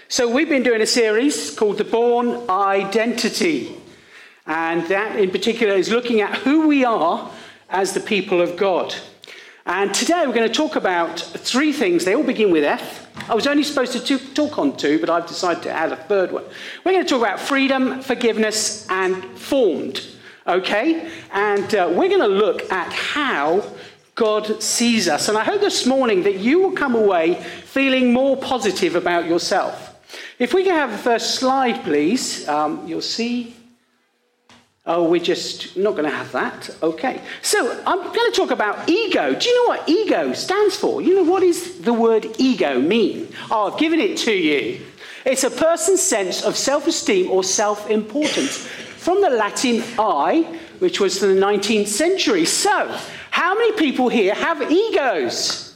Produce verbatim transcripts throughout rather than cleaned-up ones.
So we've been doing a series called The Bourne Identity. And that in particular is looking at who we are as the people of God. And today we're going to talk about three things. They all begin with F. I was only supposed to t- talk on two, but I've decided to add a third one. We're going to talk about freedom, forgiveness, and formed. Okay? And uh, we're going to look at how God sees us. And I hope this morning that you will come away feeling more positive about yourself. If we can have the first slide, please. Um, you'll see. Oh, we're just not going to have that. Okay. So I'm going to talk about ego. Do you know what ego stands for? You know, what does the word ego mean? Oh, I've given it to you. It's a person's sense of self-esteem or self-importance. From the Latin I, which was from the nineteenth century. So, how many people here have egos?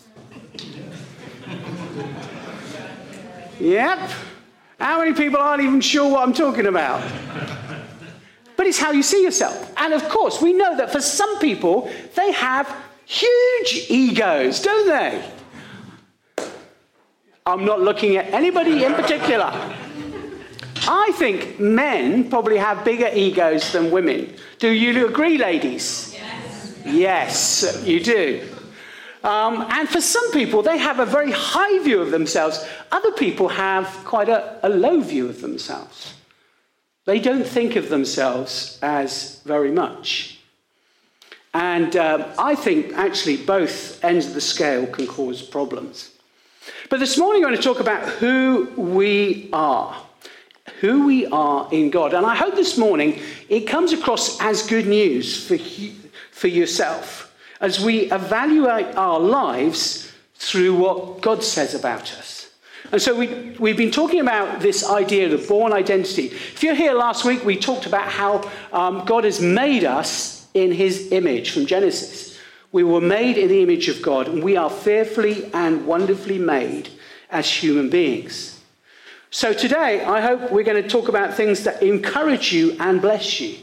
Yep. How many people aren't even sure what I'm talking about? But it's how you see yourself. And of course, we know that for some people, they have huge egos, don't they? I'm not looking at anybody in particular. I think men probably have bigger egos than women. Do you agree, ladies? Yes. Yes, you do. Um, and for some people, they have a very high view of themselves. Other people have quite a, a low view of themselves. They don't think of themselves as very much. And um, I think actually both ends of the scale can cause problems. But this morning I want to talk about who we are. Who we are in God. And I hope this morning it comes across as good news for, for yourself as we evaluate our lives through what God says about us. And so we, we've been talking about this idea of the Bourne Identity. If you're here last week, we talked about how um, God has made us in his image from Genesis. We were made in the image of God, and we are fearfully and wonderfully made as human beings. So today, I hope we're going to talk about things that encourage you and bless you.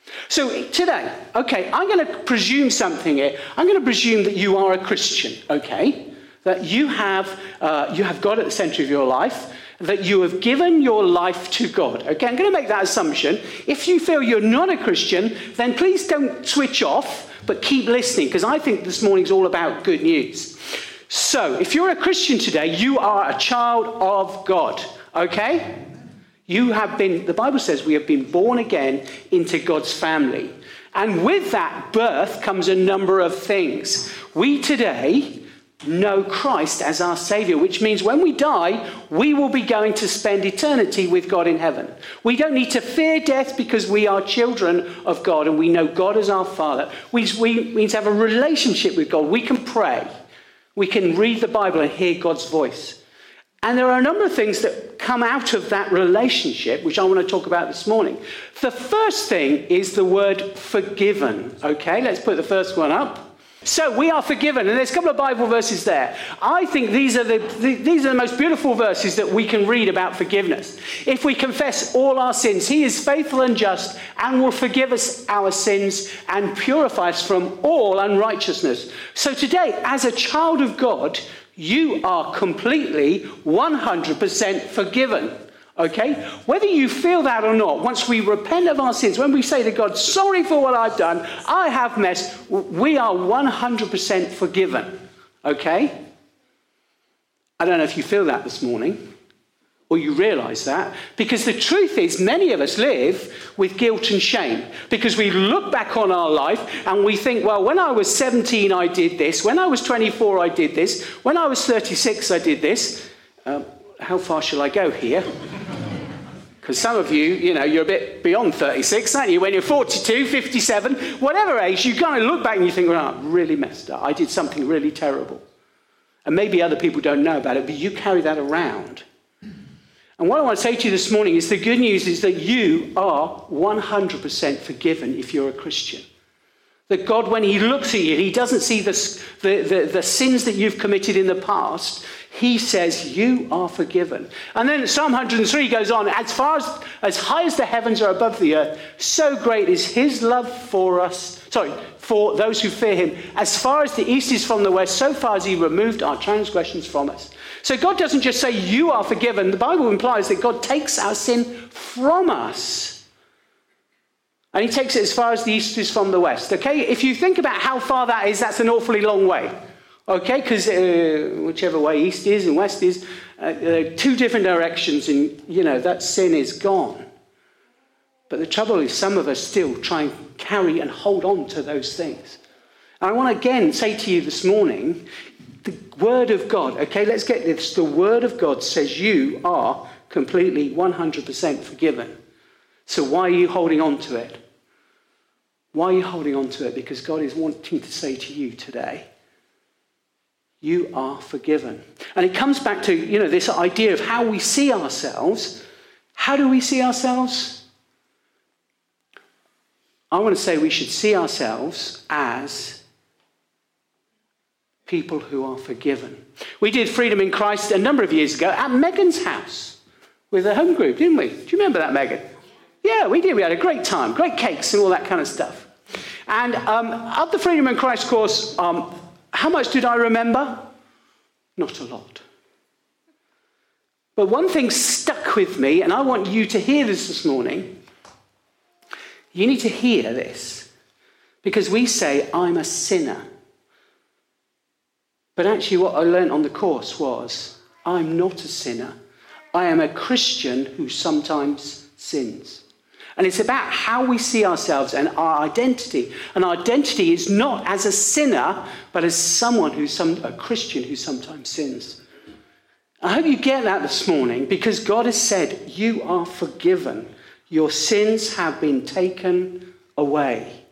So today, okay, I'm going to presume something here. I'm going to presume that you are a Christian, okay? That you have, uh, you have God at the center of your life, that you have given your life to God. Okay, I'm going to make that assumption. If you feel you're not a Christian, then please don't switch off, but keep listening, because I think this morning's all about good news. So, if you're a Christian today, you are a child of God, okay? You have been, the Bible says we have been born again into God's family. And with that birth comes a number of things. We today know Christ as our Savior, which means when we die, we will be going to spend eternity with God in heaven. We don't need to fear death because we are children of God and we know God as our Father. We, we need to have a relationship with God. We can pray. We can read the Bible and hear God's voice. And there are a number of things that come out of that relationship, which I want to talk about this morning. The first thing is the word forgiven. Okay, let's put the first one up. So we are forgiven, and there's a couple of Bible verses there. I think these are the, the these are the most beautiful verses that we can read about forgiveness. If we confess all our sins, he is faithful and just and will forgive us our sins and purify us from all unrighteousness. So today, as a child of God, you are completely one hundred percent forgiven, okay? Whether you feel that or not, once we repent of our sins, when we say to God, sorry for what I've done, I have messed, we are one hundred percent forgiven, okay? I don't know if you feel that this morning, or you realize that, because the truth is many of us live with guilt and shame because we look back on our life and we think, well, when I was seventeen, I did this. When I was twenty-four, I did this. When I was thirty-six, I did this. Um, how far shall I go here? Because some of you, you know, you're a bit beyond thirty-six, aren't you? When you're forty-two, fifty-seven, whatever age, you kind of look back and you think, well, I really messed up. I did something really terrible. And maybe other people don't know about it, but you carry that around. And what I want to say to you this morning is the good news is that you are one hundred percent forgiven if you're a Christian. That God, when he looks at you, he doesn't see the, the, the, the sins that you've committed in the past. He says you are forgiven. And then Psalm one hundred three goes on, as far as, as high as the heavens are above the earth, so great is his love for us, sorry, for those who fear him. As far as the east is from the west, so far as he removed our transgressions from us. So God doesn't just say you are forgiven. The Bible implies that God takes our sin from us. And he takes it as far as the east is from the west. Okay, if you think about how far that is, that's an awfully long way. Okay, because uh, whichever way east is and west is, uh, uh, two different directions, and you know, that sin is gone. But the trouble is some of us still try and carry and hold on to those things. And I want to again say to you this morning, the word of God, okay, let's get this. The word of God says you are completely one hundred percent forgiven. So why are you holding on to it? Why are you holding on to it? Because God is wanting to say to you today, you are forgiven. And it comes back to, you know, this idea of how we see ourselves. How do we see ourselves? I want to say we should see ourselves as people who are forgiven. We did Freedom in Christ a number of years ago at Megan's house with a home group, didn't we? Do you remember that, Megan? Yeah, we did. We had a great time, great cakes and all that kind of stuff. And um, at the Freedom in Christ course, um, how much did I remember? Not a lot. But one thing stuck with me, and I want you to hear this this morning. You need to hear this. Because we say, I'm a sinner. But actually what I learned on the course was, I'm not a sinner. I am a Christian who sometimes sins. And it's about how we see ourselves and our identity. And our identity is not as a sinner, but as someone who's some, a Christian who sometimes sins. I hope you get that this morning, because God has said, you are forgiven. Your sins have been taken away.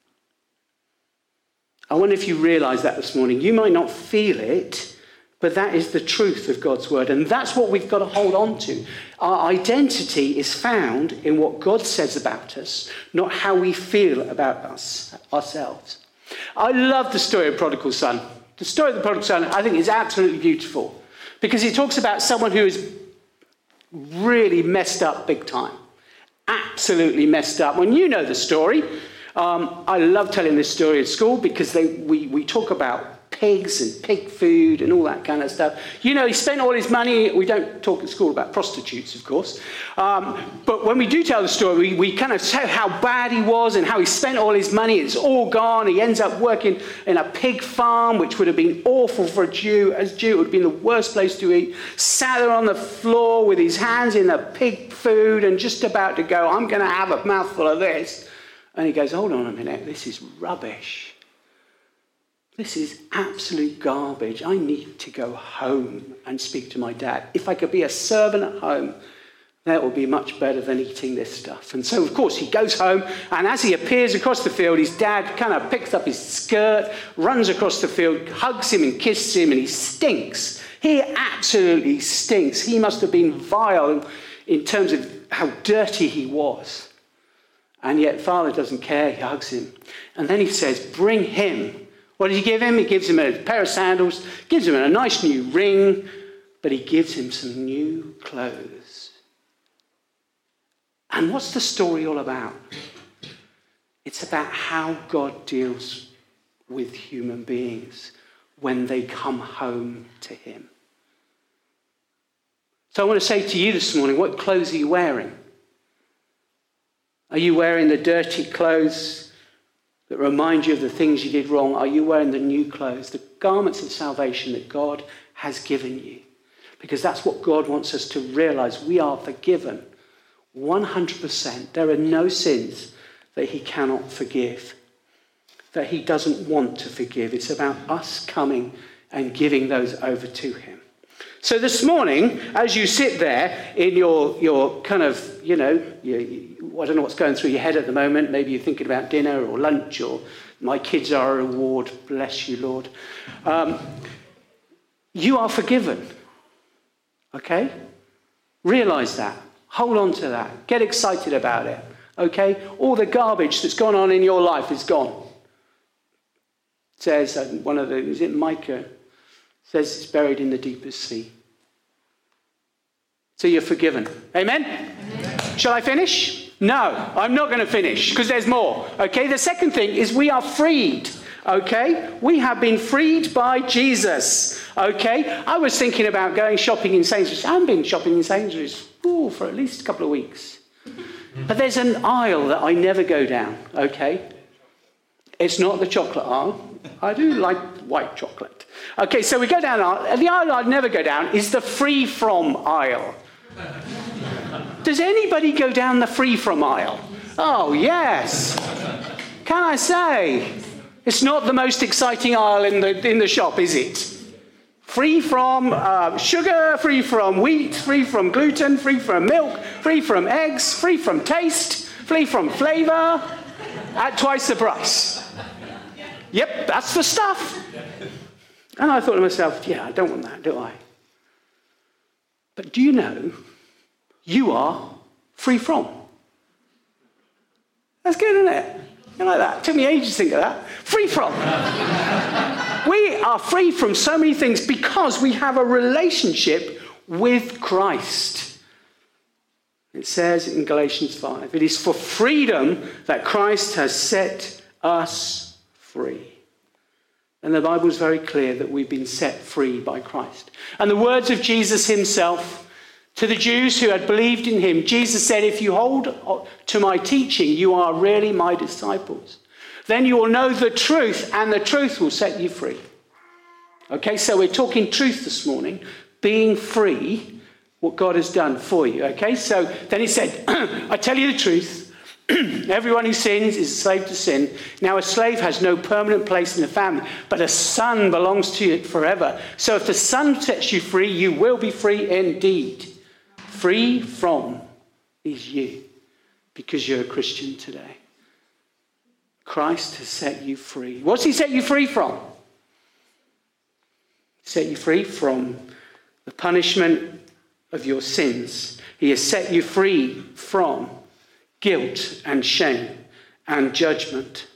I wonder if you realize that this morning. You might not feel it, but that is the truth of God's word. And that's what we've got to hold on to. Our identity is found in what God says about us, not how we feel about us ourselves. I love the story of Prodigal Son. The story of the Prodigal Son, I think, is absolutely beautiful, because it talks about someone who is really messed up big time. Absolutely messed up. When you know the story, um, I love telling this story at school, because they, we, we talk about pigs and pig food and all that kind of stuff. You know, he spent all his money. We don't talk at school about prostitutes, of course. Um, but when we do tell the story, we, we kind of say how bad he was and how he spent all his money. It's all gone. He ends up working in a pig farm, which would have been awful for a Jew. As a Jew, it would have been the worst place to eat. Sat there on the floor with his hands in the pig food and just about to go, I'm going to have a mouthful of this. And he goes, hold on a minute, this is rubbish. This is absolute garbage. I need to go home and speak to my dad. If I could be a servant at home, that would be much better than eating this stuff. And so, of course, he goes home, and as he appears across the field, his dad kind of picks up his skirt, runs across the field, hugs him and kisses him, and he stinks. He absolutely stinks. He must have been vile in terms of how dirty he was. And yet, father doesn't care. He hugs him. And then he says, bring him. What does he give him? He gives him a pair of sandals, gives him a nice new ring, but he gives him some new clothes. And what's the story all about? It's about how God deals with human beings when they come home to him. So I want to say to you this morning, what clothes are you wearing? Are you wearing the dirty clothes that remind you of the things you did wrong? Are you wearing the new clothes, the garments of salvation that God has given you? Because that's what God wants us to realize. We are forgiven one hundred percent. There are no sins that he cannot forgive, that he doesn't want to forgive. It's about us coming and giving those over to him. So this morning, as you sit there in your, your kind of, you know, you, you, I don't know what's going through your head at the moment. Maybe you're thinking about dinner or lunch, or my kids are a reward. Bless you, Lord. Um, you are forgiven. Okay? Realize that. Hold on to that. Get excited about it. Okay? All the garbage that's gone on in your life is gone. It says, uh, one of the, is it Micah? It says it's buried in the deepest sea. So you're forgiven. Amen? Amen. Shall I finish? No, I'm not going to finish, because there's more. Okay? The second thing is we are freed. Okay? We have been freed by Jesus. Okay? I was thinking about going shopping in Sainsbury's. I haven't been shopping in Sainsbury's ooh, for at least a couple of weeks. But there's an aisle that I never go down. Okay? It's not the chocolate aisle. I do like white chocolate. Okay, so we go down, and the aisle I'd never go down is the free from aisle. Does anybody go down the free from aisle? Oh, yes. Can I say? It's not the most exciting aisle in the, in the shop, is it? Free from uh, sugar, free from wheat, free from gluten, free from milk, free from eggs, free from taste, free from flavour, at twice the price. Yep, that's the stuff. And I thought to myself, yeah, I don't want that, do I? But do you know, you are free from. That's good, isn't it? You like that? It took me ages to think of that. Free from. We are free from so many things because we have a relationship with Christ. It says in Galatians five, it is for freedom that Christ has set us free. And the Bible is very clear that we've been set free by Christ. And the words of Jesus himself to the Jews who had believed in him, Jesus said, if you hold to my teaching, you are really my disciples. Then you will know the truth, and the truth will set you free. Okay, so we're talking truth this morning, being free, what God has done for you. Okay, so then he said, I tell you the truth. Everyone who sins is a slave to sin. Now a slave has no permanent place in the family, but a son belongs to it forever. So if the son sets you free, you will be free indeed. Free from is you, because you're a Christian today. Christ has set you free. What's he set you free from? He set you free from the punishment of your sins. He has set you free from guilt and shame and judgment.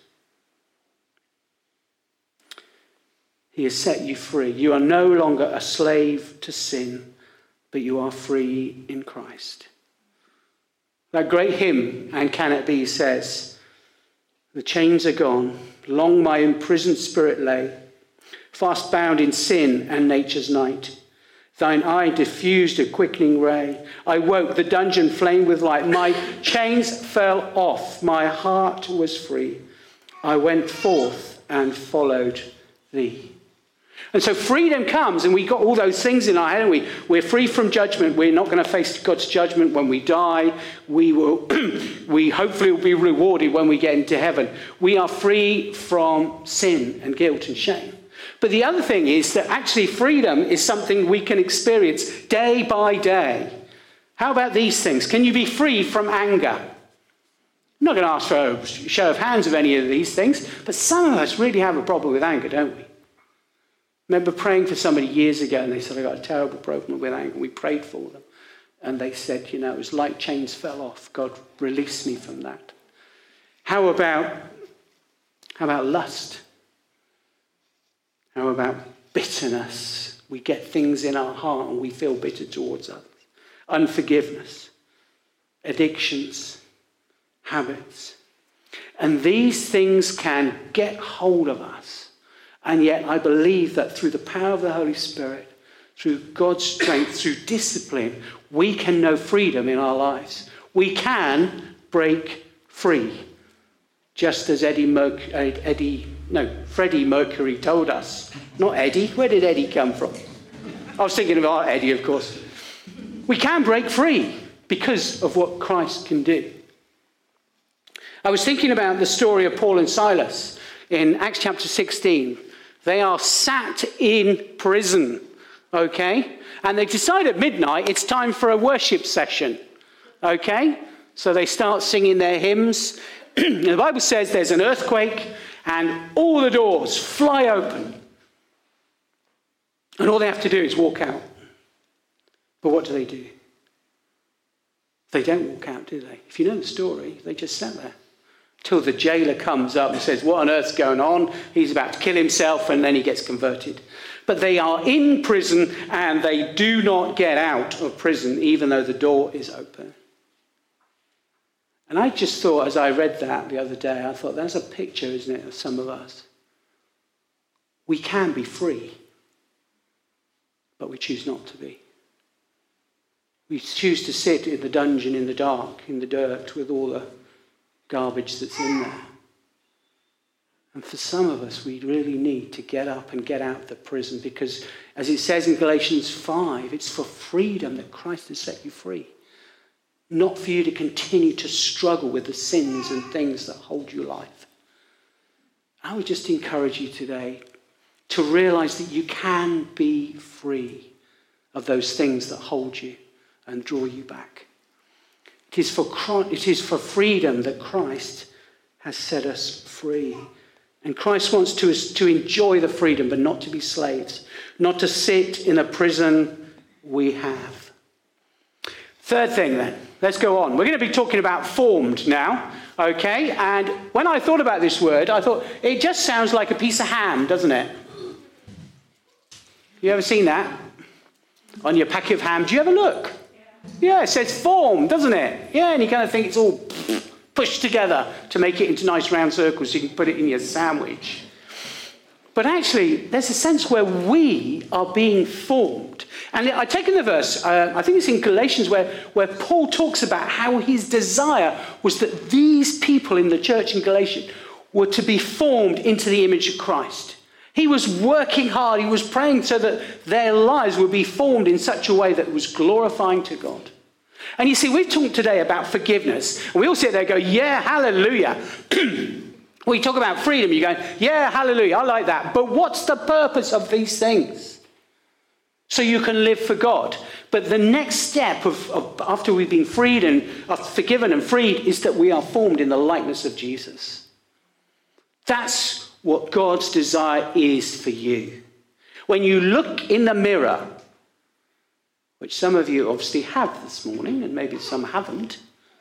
He has set you free. You are no longer a slave to sin, but you are free in Christ. That great hymn, And Can It Be, says, the chains are gone, long my imprisoned spirit lay, fast bound in sin and nature's night. Thine eye diffused a quickening ray. I woke, the dungeon flamed with light. My chains fell off, my heart was free. I went forth and followed thee. And so freedom comes, and we got all those things in our head, and we, we're free from judgment. We're not going to face God's judgment when we die. We will, we hopefully will be rewarded when we get into heaven. We are free from sin and guilt and shame. But the other thing is that actually freedom is something we can experience day by day. How about these things? Can you be free from anger? I'm not going to ask for a show of hands of any of these things, but some of us really have a problem with anger, don't we? I remember praying for somebody years ago, and they said, I got a terrible problem with anger. We prayed for them. And they said, you know, it was like chains fell off. God released me from that. How about, how about lust? How about bitterness? We get things in our heart and we feel bitter towards others. Unforgiveness, addictions, habits. And these things can get hold of us. And yet I believe that through the power of the Holy Spirit, through God's strength, through discipline, we can know freedom in our lives. We can break free. Just as Eddie, Merc- Eddie no, Freddie Mercury told us. Not Eddie. Where did Eddie come from? I was thinking about Eddie, of course. We can break free because of what Christ can do. I was thinking about the story of Paul and Silas in Acts chapter sixteen. They are sat in prison, okay? And they decide at midnight it's time for a worship session, okay? So they start singing their hymns. The Bible says there's an earthquake and all the doors fly open. And all they have to do is walk out. But what do they do? They don't walk out, do they? If you know the story, they just sat there. Till the jailer comes up and says, what on earth's going on? He's about to kill himself, and then he gets converted. But they are in prison, and they do not get out of prison, even though the door is open. And I just thought, as I read that the other day, I thought, that's a picture, isn't it, of some of us. We can be free, but we choose not to be. We choose to sit in the dungeon in the dark, in the dirt, with all the garbage that's in there. And for some of us, we really need to get up and get out of the prison because, as it says in Galatians five, it's for freedom that Christ has set you free. Not for you to continue to struggle with the sins and things that hold you life. I would just encourage you today to realize that you can be free of those things that hold you and draw you back. It is for Christ, it is for freedom that Christ has set us free. And Christ wants to us to enjoy the freedom, but not to be slaves, not to sit in a prison we have. Third thing then, let's go on. We're going to be talking about formed now, okay? And when I thought about this word, I thought it just sounds like a piece of ham, doesn't it? You ever seen that? On your packet of ham, do you ever look? Yeah, it says formed, doesn't it? Yeah, and you kind of think it's all pushed together to make it into nice round circles so you can put it in your sandwich. But actually, there's a sense where we are being formed. And I take in the verse, uh, I think it's in Galatians, where, where Paul talks about how his desire was that these people in the church in Galatia were to be formed into the image of Christ. He was working hard. He was praying so that their lives would be formed in such a way that was glorifying to God. And you see, we've talked today about forgiveness. And we all sit there and go, yeah, hallelujah. We talk about freedom. You go, yeah, hallelujah. I like that. But what's the purpose of these things? So you can live for God. But the next step of, of after we've been freed and uh, forgiven and freed is that we are formed in the likeness of Jesus. That's what God's desire is for you. When you look in the mirror, which some of you obviously have this morning, and maybe some haven't.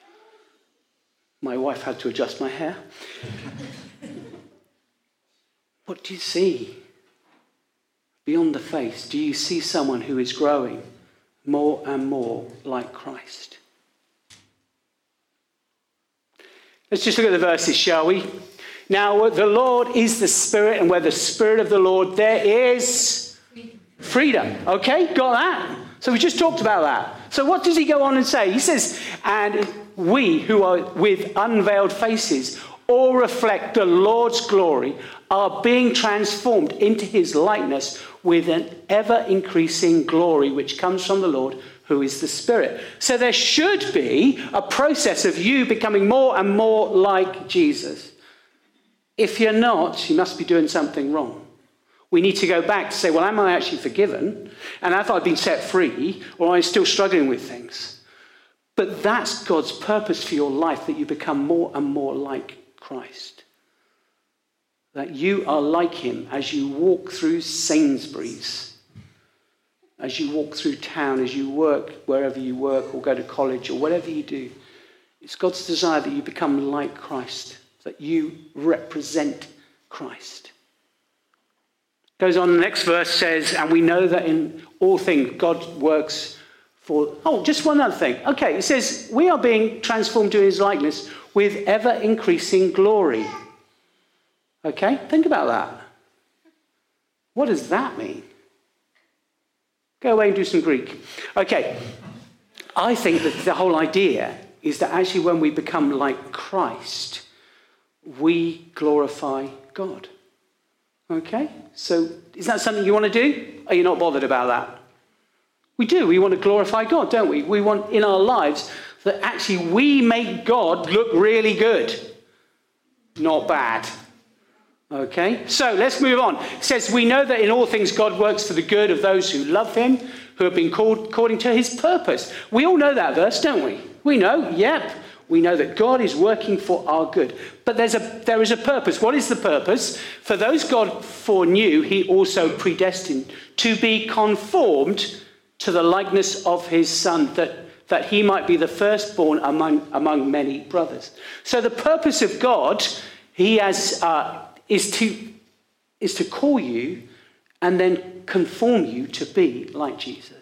My wife had to adjust my hair. What do you see? Beyond the face, do you see someone who is growing more and more like Christ? Let's just look at the verses, shall we? Now, the Lord is the Spirit, and where the Spirit of the Lord, there is freedom. Okay, got that? So we just talked about that. So what does he go on and say? He says, and we who are with unveiled faces all reflect the Lord's glory, are being transformed into his likeness with an ever-increasing glory which comes from the Lord, who is the Spirit. So there should be a process of you becoming more and more like Jesus. If you're not, you must be doing something wrong. We need to go back to say, well, am I actually forgiven? And have I been set free? Or am I still struggling with things? But that's God's purpose for your life, that you become more and more like Christ. That you are like him as you walk through Sainsbury's, as you walk through town, as you work wherever you work or go to college or whatever you do. It's God's desire that you become like Christ, that you represent Christ. Goes on, the next verse says, and we know that in all things God works for... Oh, just one other thing. Okay, it says, we are being transformed to his likeness with ever-increasing glory. Okay, think about that. What does that mean? Go away and do some Greek. Okay, I think that the whole idea is that actually when we become like Christ, we glorify God. Okay, so is that something you want to do? Are you not bothered about that? We do. We want to glorify God, don't we? We want in our lives that actually we make God look really good, not bad. Okay, so let's move on. It says, we know that in all things God works for the good of those who love him, who have been called according to his purpose. We all know that verse, don't we? We know, yep. We know that God is working for our good. But there's a, there is a purpose. What is the purpose? For those God foreknew, he also predestined to be conformed to the likeness of his Son, that, that he might be the firstborn among, among many brothers. So the purpose of God, he has, uh, is to, is to call you and then conform you to be like Jesus.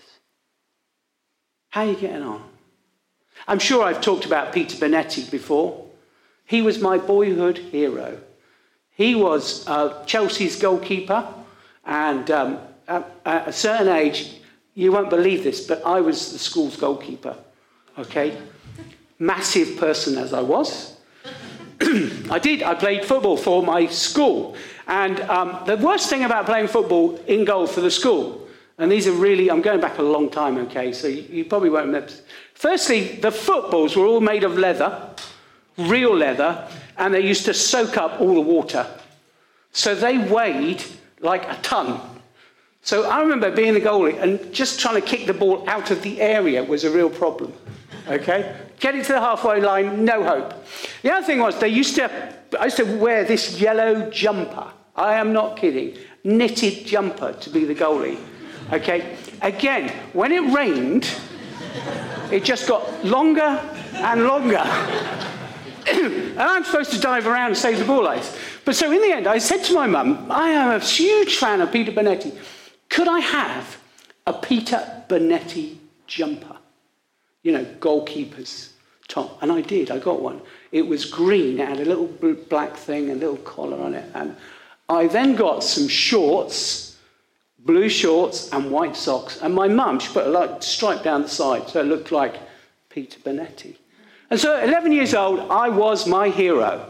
How are you getting on? I'm sure I've talked about Peter Bonetti before. He was my boyhood hero. He was uh, Chelsea's goalkeeper. And um, at, at a certain age, you won't believe this, but I was the school's goalkeeper, okay? Massive person as I was. I did. I played football for my school. And um, the worst thing about playing football in goal for the school, and these are really, I'm going back a long time, okay, so you, you probably won't remember. Firstly, the footballs were all made of leather, real leather, and they used to soak up all the water. So they weighed like a ton. So I remember being the goalie and just trying to kick the ball out of the area was a real problem, okay? Get it to the halfway line, no hope. The other thing was they used to, I used to wear this yellow jumper. I am not kidding. Knitted jumper to be the goalie, okay? Again, when it rained, it just got longer and longer. And I'm supposed to dive around and save the ball ice. But so in the end, I said to my mum, I am a huge fan of Peter Bonetti. Could I have a Peter Bonetti jumper? You know, goalkeeper's top. And I did. I got one. It was green. It had a little black thing, a little collar on it. And I then got some shorts, blue shorts and white socks. And my mum, she put a light stripe down the side so it looked like Peter Bonetti. And so at eleven years old, I was my hero.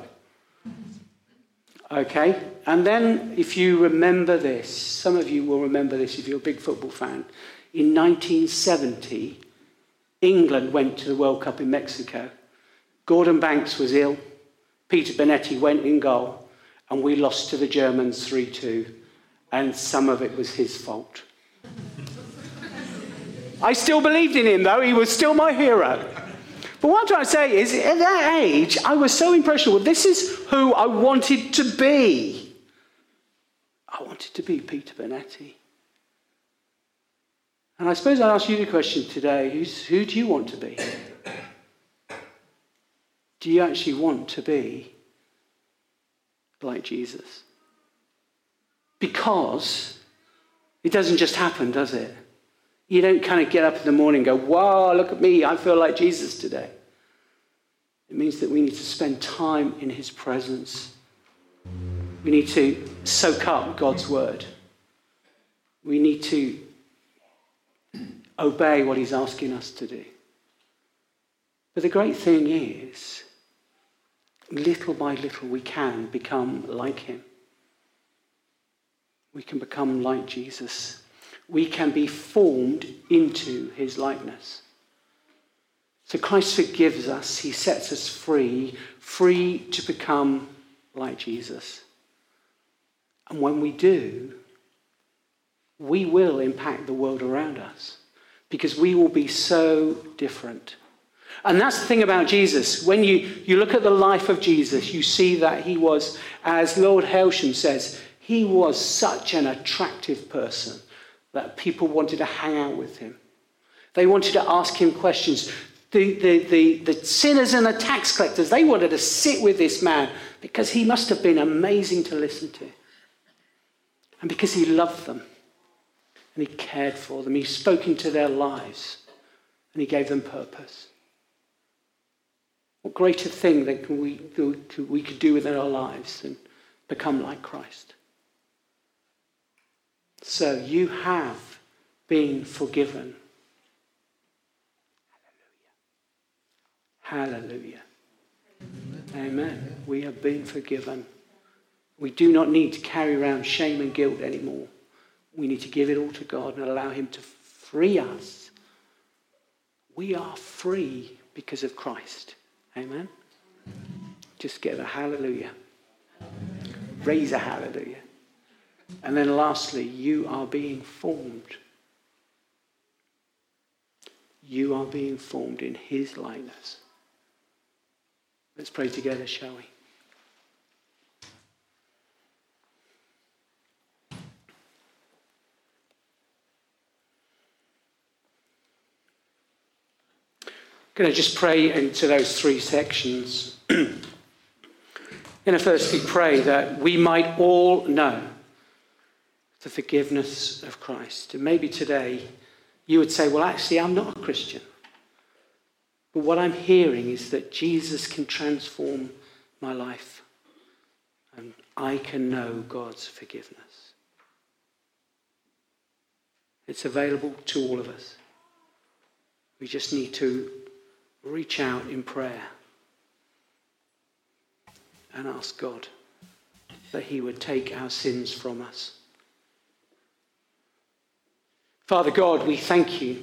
Okay? And then, if you remember this, some of you will remember this if you're a big football fan. In nineteen seventy, England went to the World Cup in Mexico. Gordon Banks was ill. Peter Bonetti went in goal. And we lost to the Germans three two. And some of it was his fault. I still believed in him, though. He was still my hero. But what I'm trying to say is, at that age, I was so impressionable. This is who I wanted to be. I wanted to be Peter Bonetti. And I suppose I'll ask you the question today, who's, who do you want to be? Do you actually want to be like Jesus? Because it doesn't just happen, does it? You don't kind of get up in the morning and go, wow, look at me, I feel like Jesus today. It means that we need to spend time in his presence. We need to soak up God's word. We need to obey what he's asking us to do. But the great thing is, little by little we can become like him. We can become like Jesus. We can be formed into his likeness. So Christ forgives us. He sets us free, free to become like Jesus. And when we do, we will impact the world around us because we will be so different. And that's the thing about Jesus. When you, you look at the life of Jesus, you see that he was, as Lord Hailsham says, he was such an attractive person that people wanted to hang out with him. They wanted to ask him questions. The, the, the, the sinners and the tax collectors, they wanted to sit with this man because he must have been amazing to listen to. And because he loved them and he cared for them, he spoke into their lives and he gave them purpose. What greater thing that we, we could do within our lives than become like Christ? So you have been forgiven. Hallelujah. Hallelujah. Amen. Amen. We have been forgiven. We do not need to carry around shame and guilt anymore. We need to give it all to God and allow him to free us. We are free because of Christ. Amen. Just get a hallelujah. Raise a hallelujah. And then lastly, you are being formed. You are being formed in his likeness. Let's pray together, shall we? I'm going to just pray into those three sections. I'm going to firstly pray that we might all know the forgiveness of Christ. And maybe today you would say, well, actually, I'm not a Christian. But what I'm hearing is that Jesus can transform my life. And I can know God's forgiveness. It's available to all of us. We just need to reach out in prayer and ask God that he would take our sins from us. Father God, we thank you.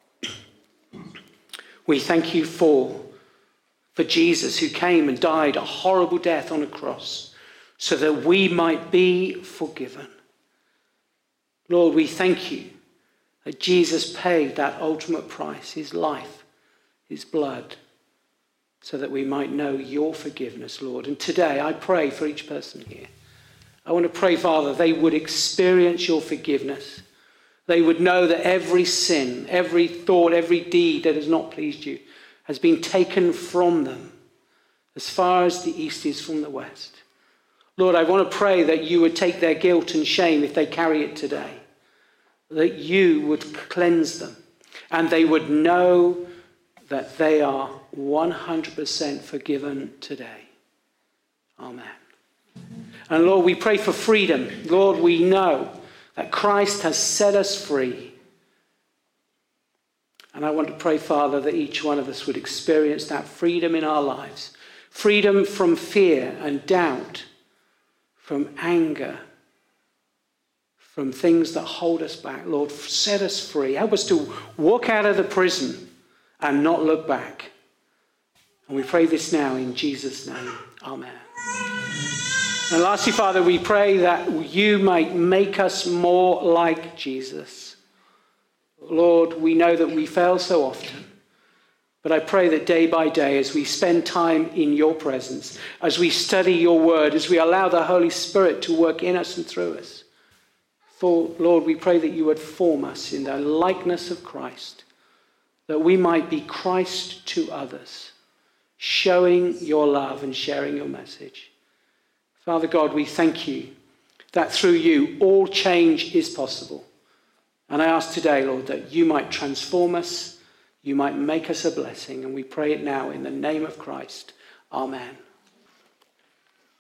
We thank you for, for Jesus, who came and died a horrible death on a cross so that we might be forgiven. Lord, we thank you that Jesus paid that ultimate price, his life, his blood, so that we might know your forgiveness, Lord. And today I pray for each person here. I want to pray, Father, they would experience your forgiveness. They would know that every sin, every thought, every deed that has not pleased you has been taken from them as far as the east is from the west. Lord, I want to pray that you would take their guilt and shame if they carry it today, that you would cleanse them and they would know that they are one hundred percent forgiven today. Amen. And Lord, we pray for freedom. Lord, we know that Christ has set us free. And I want to pray, Father, that each one of us would experience that freedom in our lives. Freedom from fear and doubt, from anger, from things that hold us back. Lord, set us free. Help us to walk out of the prison and not look back. And we pray this now in Jesus' name. Amen. And lastly, Father, we pray that you might make us more like Jesus. Lord, we know that we fail so often. But I pray that day by day, as we spend time in your presence, as we study your word, as we allow the Holy Spirit to work in us and through us, for, Lord, we pray that you would form us in the likeness of Christ, that we might be Christ to others, showing your love and sharing your message. Father God, we thank you that through you all change is possible. And I ask today, Lord, that you might transform us, you might make us a blessing, and we pray it now in the name of Christ. Amen.